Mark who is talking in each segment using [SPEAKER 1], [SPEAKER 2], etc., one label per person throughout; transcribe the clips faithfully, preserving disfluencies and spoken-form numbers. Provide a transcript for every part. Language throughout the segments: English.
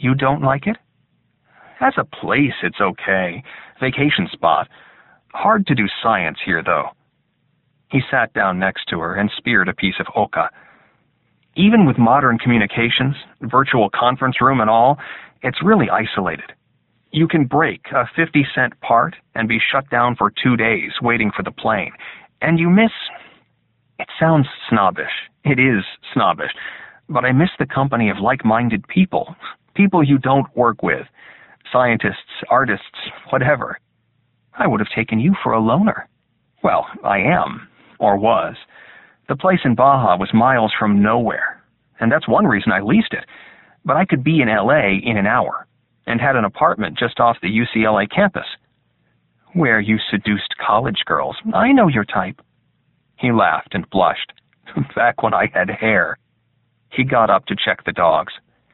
[SPEAKER 1] You don't like it? As a place, it's okay. Vacation spot. Hard to do science here, though. He sat down next to her and speared a piece of oka. Even with modern communications, virtual conference room and all, it's really isolated. You can break a fifty cent part and be shut down for two days waiting for the plane, and you miss... It sounds snobbish. It is snobbish. But I miss the company of like-minded people. People you don't work with. Scientists, artists, whatever. I would have taken you for a loner. Well, I am, or was. The place in Baja was miles from nowhere, and that's one reason I leased it. But I could be in L A in an hour, and had an apartment just off the U C L A campus. Where you seduced college girls. I know your type. He laughed and blushed. Back when I had hair. He got up to check the dogs.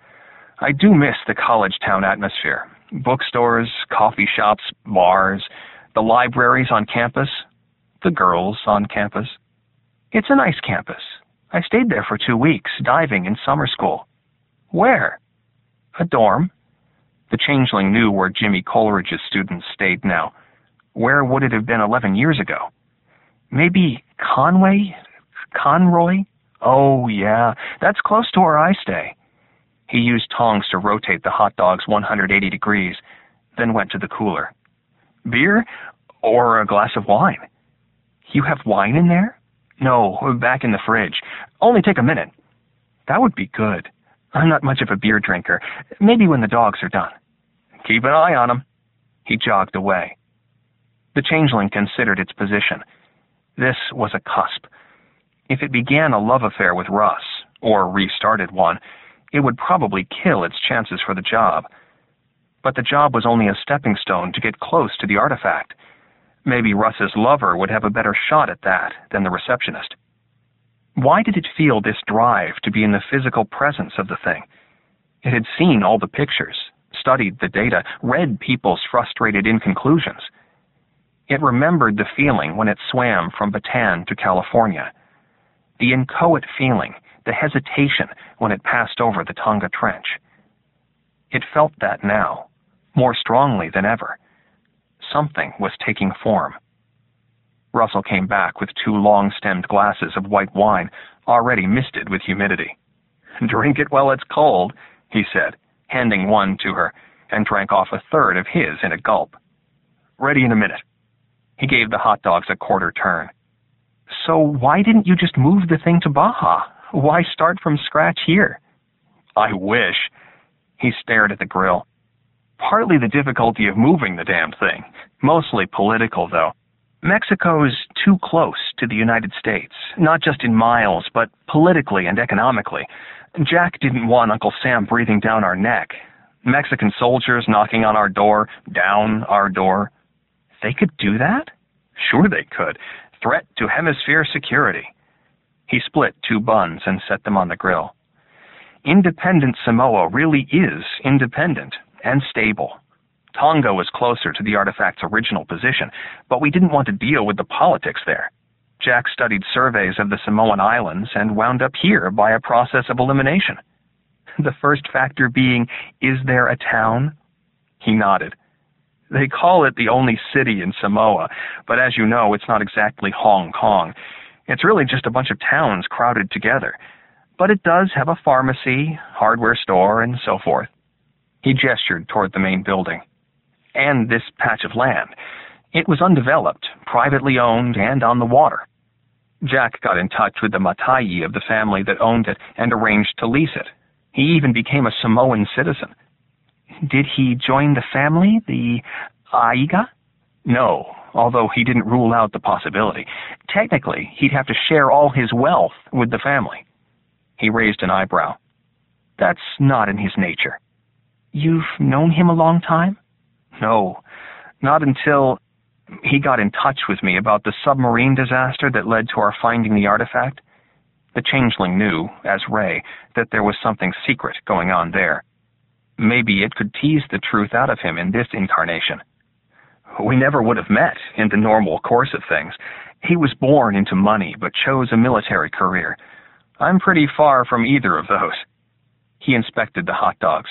[SPEAKER 1] I do miss the college town atmosphere. Bookstores, coffee shops, bars, the libraries on campus, the girls on campus. It's a nice campus. I stayed there for two weeks, diving in summer school. Where? A dorm. The changeling knew where Jimmy Coleridge's students stayed now. Where would it have been eleven years ago? Maybe Conway? Conroy? Oh, yeah, that's close to where I stay. He used tongs to rotate the hot dogs one hundred eighty degrees, then went to the cooler. Beer? Or a glass of wine? You have wine in there? No, back in the fridge. Only take a minute. That would be good. I'm not much of a beer drinker. Maybe when the dogs are done. Keep an eye on them. He jogged away. The changeling considered its position. This was a cusp. If it began a love affair with Russ, or restarted one, it would probably kill its chances for the job. But the job was only a stepping stone to get close to the artifact. Maybe Russ's lover would have a better shot at that than the receptionist. Why did it feel this drive to be in the physical presence of the thing? It had seen all the pictures, studied the data, read people's frustrated inconclusions. It remembered the feeling when it swam from Bataan to California. The inchoate feeling, the hesitation when it passed over the Tonga Trench. It felt that now, more strongly than ever. Something was taking form. Russell came back with two long-stemmed glasses of white wine, already misted with humidity. Drink it while it's cold, he said, handing one to her, and drank off a third of his in a gulp. Ready in a minute. He gave the hot dogs a quarter turn. So why didn't you just move the thing to Baja? Why start from scratch here? I wish. He stared at the grill. Partly the difficulty of moving the damn thing. Mostly political, though. Mexico's too close to the United States, not just in miles, but politically and economically. Jack didn't want Uncle Sam breathing down our neck. Mexican soldiers knocking on our door, down our door. They could do that? Sure they could. Threat to hemisphere security. He split two buns and set them on the grill. Independent Samoa really is independent and stable. Tonga was closer to the artifact's original position, but we didn't want to deal with the politics there. Jack studied surveys of the Samoan Islands and wound up here by a process of elimination. The first factor being, is there a town? He nodded. They call it the only city in Samoa, but as you know, it's not exactly Hong Kong. It's really just a bunch of towns crowded together. But it does have a pharmacy, hardware store, and so forth. He gestured toward the main building. And this patch of land. It was undeveloped, privately owned, and on the water. Jack got in touch with the Matai of the family that owned it and arranged to lease it. He even became a Samoan citizen. Did he join the family, the Aiga? No, although he didn't rule out the possibility. Technically, he'd have to share all his wealth with the family. He raised an eyebrow. That's not in his nature. You've known him a long time? No, not until he got in touch with me about the submarine disaster that led to our finding the artifact. The changeling knew, as Ray, that there was something secret going on there. Maybe it could tease the truth out of him in this incarnation. We never would have met in the normal course of things. He was born into money, but chose a military career. I'm pretty far from either of those. He inspected the hot dogs.